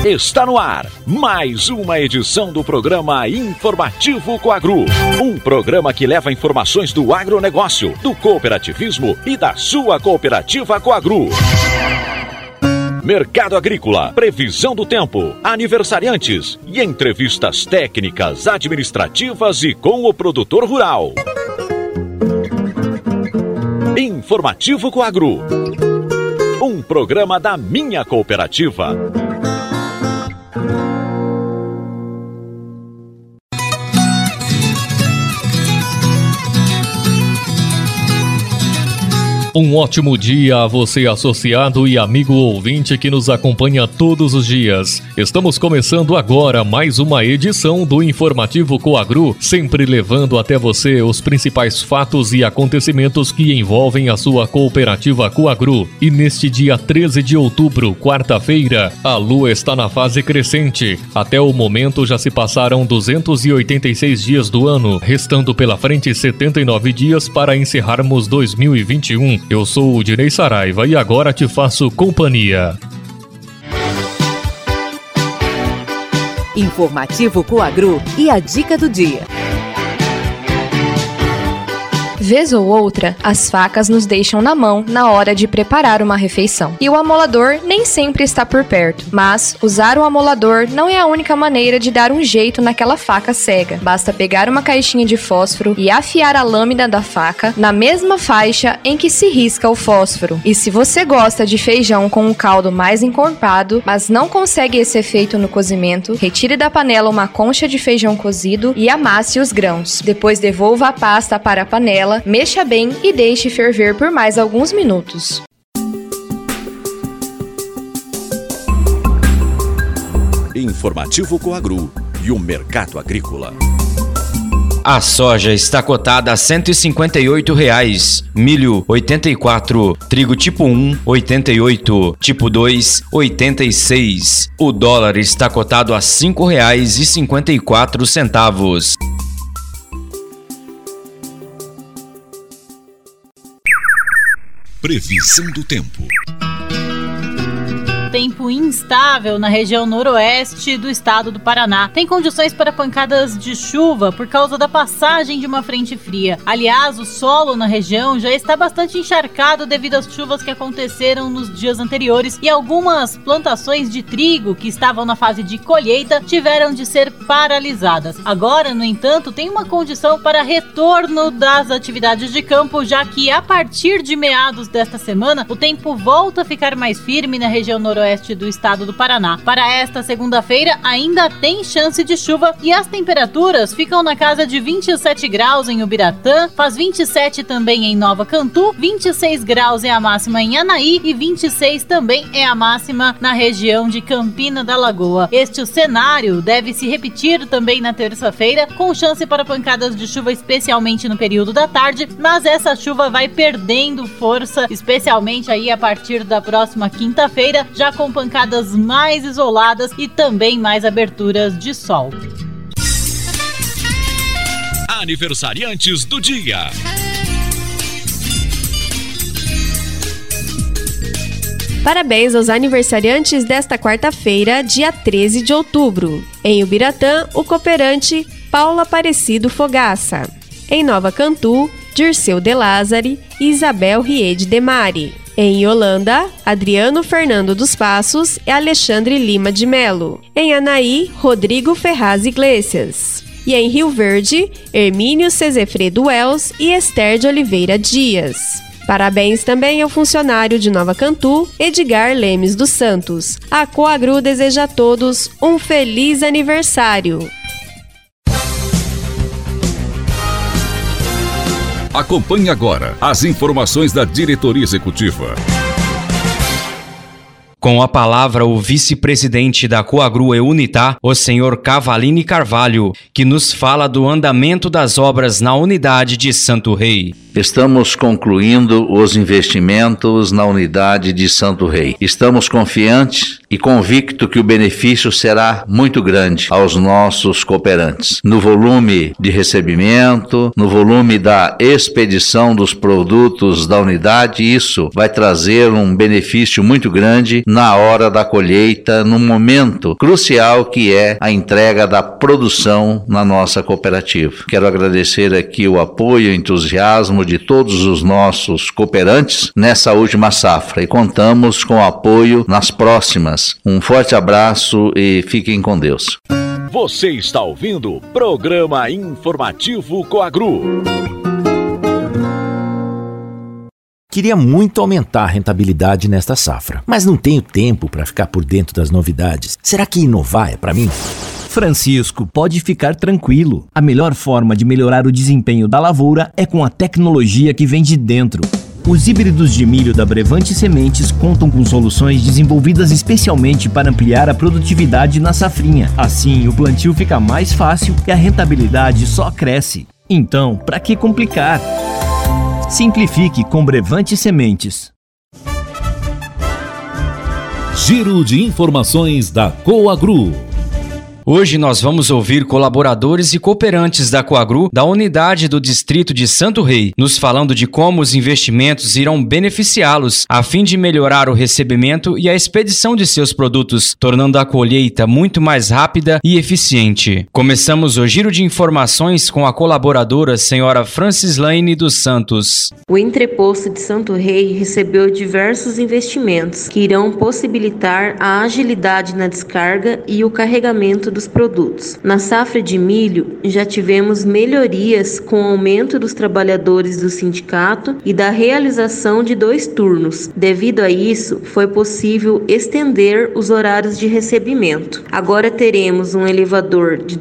Está no ar mais uma edição do programa Informativo Coagro. Um programa que leva informações do agronegócio, do cooperativismo e da sua cooperativa Coagro. Mercado agrícola, previsão do tempo, aniversariantes e entrevistas técnicas, administrativas e com o produtor rural. Informativo Coagro. Um programa da minha cooperativa. Um ótimo dia a você, associado e amigo ouvinte que nos acompanha todos os dias. Estamos começando agora mais uma edição do Informativo Coagro, sempre levando até você os principais fatos e acontecimentos que envolvem a sua cooperativa Coagro. E neste dia 13 de outubro, quarta-feira, a lua está na fase crescente. Até o momento já se passaram 286 dias do ano, restando pela frente 79 dias para encerrarmos 2021. Eu sou o Dinei Saraiva e agora te faço companhia. Informativo Coagro e a dica do dia. Vez ou outra, as facas nos deixam na mão na hora de preparar uma refeição. E o amolador nem sempre está por perto. Mas usar o amolador não é a única maneira de dar um jeito naquela faca cega. Basta pegar uma caixinha de fósforo e afiar a lâmina da faca na mesma faixa em que se risca o fósforo. E se você gosta de feijão com um caldo mais encorpado, mas não consegue esse efeito no cozimento, retire da panela uma concha de feijão cozido e amasse os grãos. Depois devolva a pasta para a panela, mexa bem e deixe ferver por mais alguns minutos. Informativo Coagro e o mercado agrícola. A soja está cotada a R$ 158,00, milho 84, trigo tipo 1, 88, tipo 2, 86. O dólar está cotado a R$ 5,54. Previsão do tempo. Tempo instável na região noroeste do estado do Paraná. Tem condições para pancadas de chuva por causa da passagem de uma frente fria. Aliás, o solo na região já está bastante encharcado devido às chuvas que aconteceram nos dias anteriores e algumas plantações de trigo que estavam na fase de colheita tiveram de ser paralisadas. Agora, no entanto, tem uma condição para retorno das atividades de campo, já que a partir de meados desta semana, o tempo volta a ficar mais firme na região noroeste do estado do Paraná. Para esta segunda-feira ainda tem chance de chuva e as temperaturas ficam na casa de 27 graus em Ubiratã, faz 27 também em Nova Cantu, 26 graus é a máxima em Anaí e 26 também é a máxima na região de Campina da Lagoa. Este cenário deve se repetir também na terça-feira, com chance para pancadas de chuva especialmente no período da tarde, mas essa chuva vai perdendo força, especialmente aí a partir da próxima quinta-feira, já com pancadas mais isoladas e também mais aberturas de sol. Aniversariantes do dia. Parabéns aos aniversariantes desta quarta-feira, dia 13 de outubro. Em Ubiratã, o cooperante Paulo Aparecido Fogaça. Em Nova Cantu, Dirceu de Lázari e Isabel Riede de Mari. Em Yolanda, Adriano Fernando dos Passos e Alexandre Lima de Melo. Em Anaí, Rodrigo Ferraz Iglesias. E em Rio Verde, Hermínio Cezefredo Wells e Esther de Oliveira Dias. Parabéns também ao funcionário de Nova Cantu, Edgar Lemes dos Santos. A Coagro deseja a todos um feliz aniversário. Acompanhe agora as informações da diretoria executiva. Com a palavra, o vice-presidente da Coagro Eunitá, o senhor Cavalini Carvalho, que nos fala do andamento das obras na unidade de Santo Rei. Estamos concluindo os investimentos na unidade de Santo Rei. Estamos confiantes e convictos que o benefício será muito grande aos nossos cooperantes. No volume de recebimento, no volume da expedição dos produtos da unidade, isso vai trazer um benefício muito grande na hora da colheita, no momento crucial que é a entrega da produção na nossa cooperativa. Quero agradecer aqui o apoio e entusiasmo de todos os nossos cooperantes nessa última safra e contamos com o apoio nas próximas. Um forte abraço e fiquem com Deus. Você está ouvindo o Programa Informativo Coagro. Queria muito aumentar a rentabilidade nesta safra, mas não tenho tempo para ficar por dentro das novidades. Será que inovar é para mim? Francisco, pode ficar tranquilo. A melhor forma de melhorar o desempenho da lavoura é com a tecnologia que vem de dentro. Os híbridos de milho da Brevante Sementes contam com soluções desenvolvidas especialmente para ampliar a produtividade na safrinha. Assim, o plantio fica mais fácil e a rentabilidade só cresce. Então, para que complicar? Simplifique com Brevante Sementes. Giro de informações da Coagro. Hoje nós vamos ouvir colaboradores e cooperantes da Coagro da unidade do distrito de Santo Rei, nos falando de como os investimentos irão beneficiá-los a fim de melhorar o recebimento e a expedição de seus produtos, tornando a colheita muito mais rápida e eficiente. Começamos o giro de informações com a colaboradora senhora Francislaine dos Santos. O entreposto de Santo Rei recebeu diversos investimentos que irão possibilitar a agilidade na descarga e o carregamento dos produtos. Na safra de milho, já tivemos melhorias com o aumento dos trabalhadores do sindicato e da realização de 2 turnos. Devido a isso, foi possível estender os horários de recebimento. Agora teremos um elevador de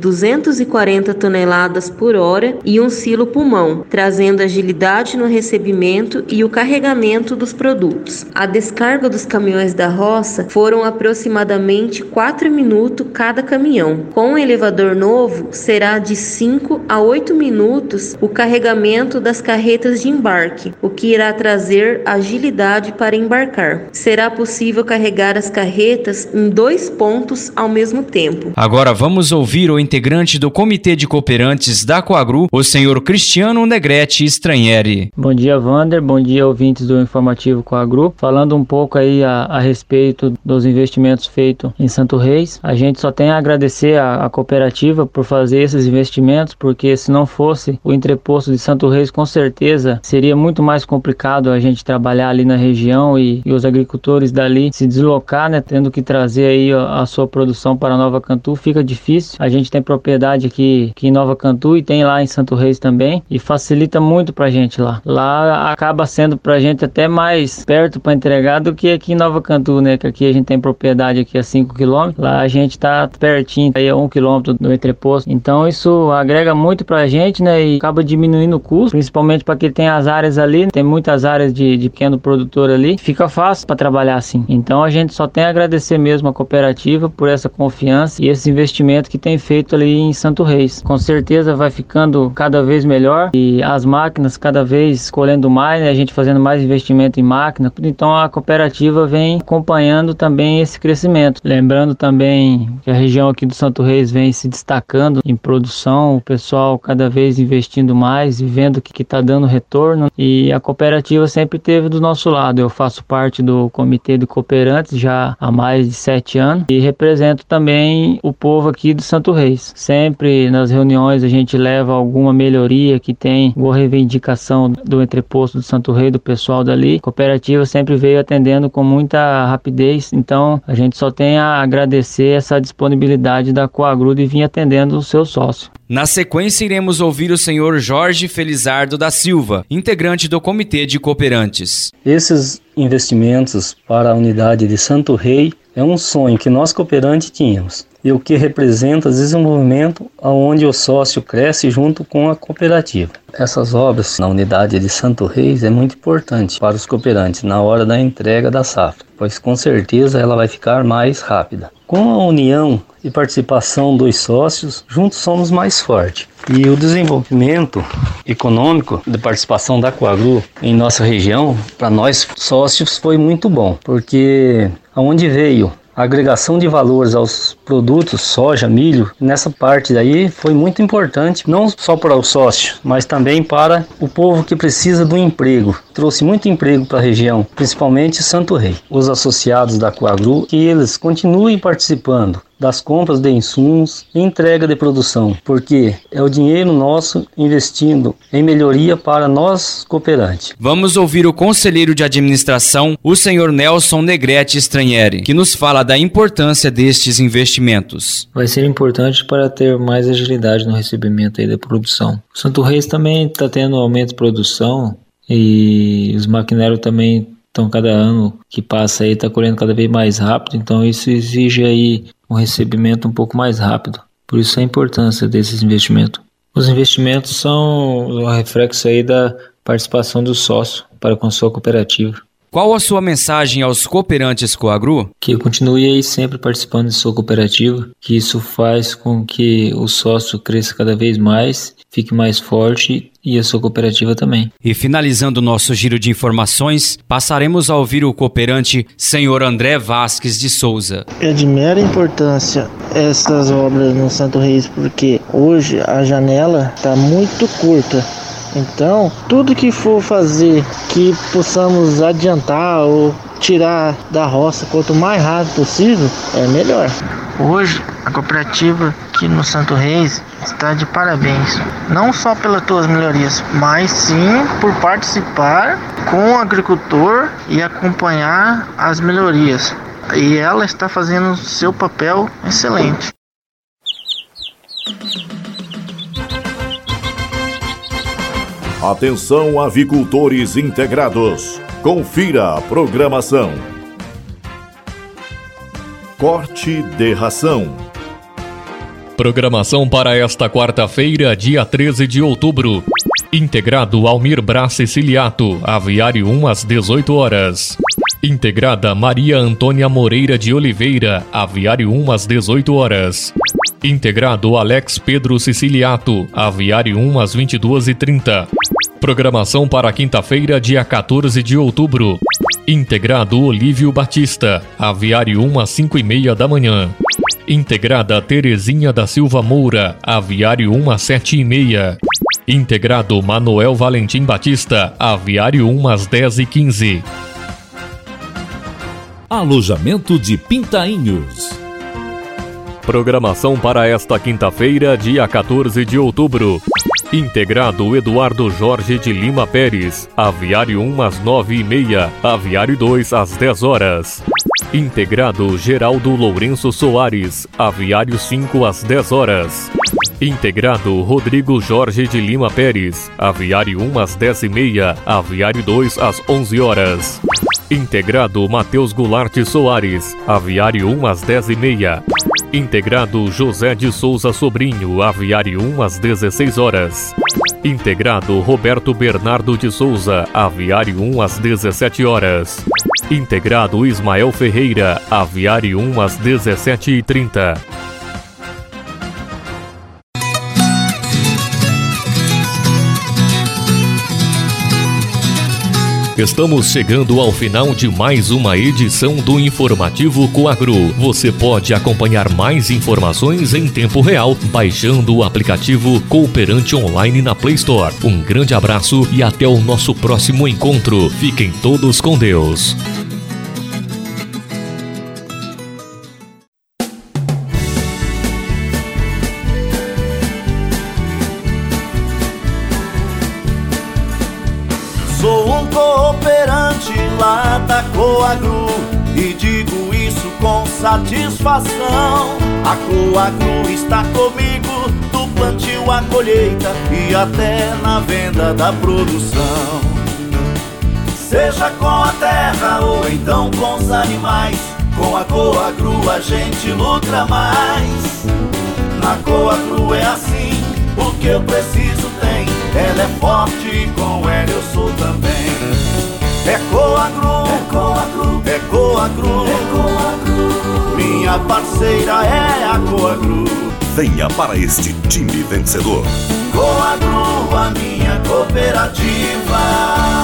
240 toneladas por hora e um silo pulmão, trazendo agilidade no recebimento e o carregamento dos produtos. A descarga dos caminhões da roça foram aproximadamente 4 minutos cada caminhão. Com o elevador novo, será de 5 a 8 minutos o carregamento das carretas de embarque, o que irá trazer agilidade para embarcar. Será possível carregar as carretas em 2 pontos ao mesmo tempo. Agora vamos ouvir o integrante do Comitê de Cooperantes da Coagro, o senhor Cristiano Negrete Stranieri. Bom dia, Wander. Bom dia, ouvintes do Informativo Coagro. Falando um pouco aí a respeito dos investimentos feitos em Santo Reis, a gente só tem a agradecer a cooperativa por fazer esses investimentos, porque se não fosse o entreposto de Santo Reis, com certeza seria muito mais complicado a gente trabalhar ali na região e os agricultores dali se deslocar, né, tendo que trazer aí a sua produção para Nova Cantu, fica difícil. A gente tem propriedade aqui em Nova Cantu e tem lá em Santo Reis também, e facilita muito pra gente lá. Lá acaba sendo pra gente até mais perto para entregar do que aqui em Nova Cantu, né, que aqui a gente tem propriedade aqui a 5 km, lá a gente tá pertinho aí a 1 km do entreposto. Então isso agrega muito pra gente, né, e acaba diminuindo o custo, principalmente para quem tem as áreas ali, tem muitas áreas de pequeno produtor ali, fica fácil para trabalhar assim. Então a gente só tem a agradecer mesmo a cooperativa por essa confiança e esse investimento que tem feito ali em Santo Reis. Com certeza vai ficando cada vez melhor e as máquinas cada vez colhendo mais, né, a gente fazendo mais investimento em máquina. Então a cooperativa vem acompanhando também esse crescimento. Lembrando também que a região aqui do Santo Reis vem se destacando em produção, o pessoal cada vez investindo mais e vendo que está dando retorno, e a cooperativa sempre esteve do nosso lado. Eu faço parte do Comitê de Cooperantes já há mais de 7 anos e represento também o povo aqui do Santo Reis. Sempre nas reuniões a gente leva alguma melhoria que tem, ou reivindicação do entreposto do Santo Reis, do pessoal dali. A cooperativa sempre veio atendendo com muita rapidez, então a gente só tem a agradecer essa disponibilidade da Coagro de vir atendendo o seu sócio. Na sequência, iremos ouvir o senhor Jorge Felizardo da Silva, integrante do Comitê de Cooperantes. Esses investimentos para a unidade de Santo Rei é um sonho que nós cooperantes tínhamos, e o que representa desenvolvimento onde o sócio cresce junto com a cooperativa. Essas obras na unidade de Santo Reis é muito importante para os cooperantes na hora da entrega da safra, pois com certeza ela vai ficar mais rápida. Com a união e participação dos sócios, juntos somos mais fortes. E o desenvolvimento econômico de participação da Coagro em nossa região, para nós sócios, foi muito bom, porque aonde veio A agregação de valores aos produtos, soja, milho, nessa parte daí foi muito importante, não só para o sócio, mas também para o povo que precisa do emprego. Trouxe muito emprego para a região, principalmente Santo Rei. Os associados da Coagru, que eles continuem participando das compras de insumos e entrega de produção, porque é o dinheiro nosso investindo em melhoria para nós cooperantes. Vamos ouvir o conselheiro de administração, o senhor Nelson Negrete Stranieri, que nos fala da importância destes investimentos. Vai ser importante para ter mais agilidade no recebimento aí da produção. O Santo Reis também está tendo aumento de produção e os maquinários também estão cada ano que passa aí, está colhendo cada vez mais rápido, então isso exige aí um recebimento um pouco mais rápido. Por isso a importância desses investimentos. Os investimentos são um reflexo aí da participação do sócio para com a sua cooperativa. Qual a sua mensagem aos cooperantes Coagru? Que eu continue aí sempre participando de sua cooperativa, que isso faz com que o sócio cresça cada vez mais, fique mais forte e a sua cooperativa também. E finalizando o nosso giro de informações, passaremos a ouvir o cooperante senhor André Vasques de Souza. É de mera importância essas obras no Santo Reis, porque hoje a janela está muito curta. Então, tudo que for fazer que possamos adiantar ou tirar da roça quanto mais rápido possível, é melhor. Hoje, a cooperativa aqui no Santo Reis está de parabéns. Não só pelas tuas melhorias, mas sim por participar com o agricultor e acompanhar as melhorias. E ela está fazendo seu papel excelente. Atenção, avicultores integrados. Confira a programação. Corte de ração. Programação para esta quarta-feira, dia 13 de outubro. Integrado Almir Brás Siciliato, Aviário 1 às 18 horas. Integrada Maria Antônia Moreira de Oliveira, Aviário 1 às 18 horas. Integrado Alex Pedro Siciliato, Aviário 1 às 22h30. Programação para quinta-feira, dia 14 de outubro. Integrado Olívio Batista, Aviário 1 às 5h30 da manhã. Integrada Terezinha da Silva Moura, Aviário 1 às 7h30. Integrado Manuel Valentim Batista, Aviário 1 às 10h15. Alojamento de Pintainhos. Programação para esta quinta-feira, dia 14 de outubro. Integrado Eduardo Jorge de Lima Pérez, Aviário 1 às 9h30, Aviário 2 às 10 horas. Integrado Geraldo Lourenço Soares, Aviário 5 às 10 horas. Integrado Rodrigo Jorge de Lima Pérez, Aviário 1 às 10h30, Aviário 2 às 11 horas. Integrado Matheus Goulart Soares, Aviário 1 às 10h30. Integrado José de Souza Sobrinho, Aviário 1 às 16 horas. Integrado Roberto Bernardo de Souza, Aviário 1 às 17 horas. Integrado Ismael Ferreira, Aviário 1 às 17h30. Estamos chegando ao final de mais uma edição do Informativo Coagru. Você pode acompanhar mais informações em tempo real baixando o aplicativo Cooperante Online na Play Store. Um grande abraço e até o nosso próximo encontro. Fiquem todos com Deus. Sou um cooperante lá da Coagru e digo isso com satisfação. A Coagru está comigo do plantio à colheita e até na venda da produção. Seja com a terra ou então com os animais, com a Coagru a gente lucra mais. Na Coagru é assim, o que eu preciso tem. Ela é forte e com ela eu sou também. É Coagru, é Coagru, é Coagru, é Coagru. Minha parceira é a Coagru. Venha para este time vencedor. Coagru, a minha cooperativa.